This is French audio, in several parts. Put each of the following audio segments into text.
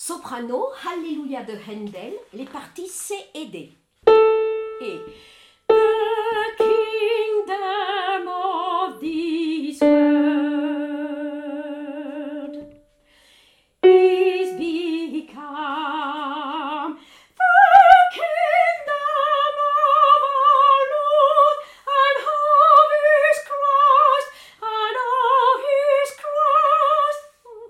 Soprano, Alléluia de Handel, les parties C et D. Et The kingdom of this world is become the kingdom of our Lord and of His Christ and of His Christ.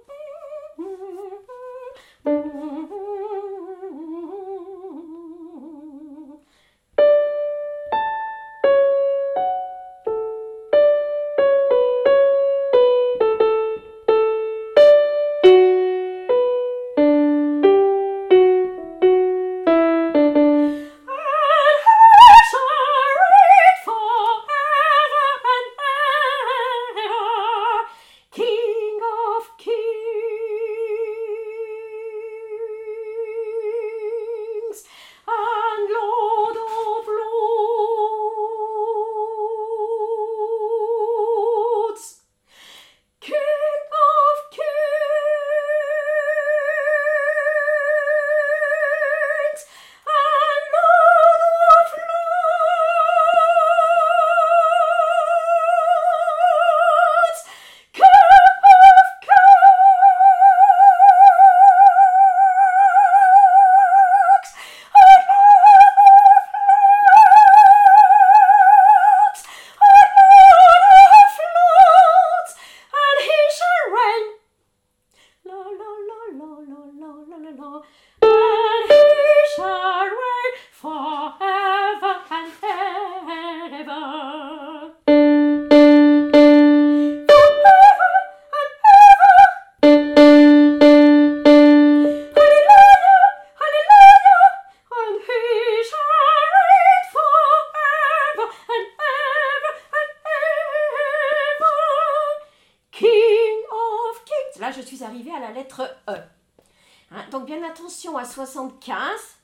And He shall reign forever and ever. Forever and ever. Hallelujah, hallelujah. And He shall reign forever and ever and ever. King of kings. Là, je suis arrivée à la lettre E. Hein, donc bien attention à 75.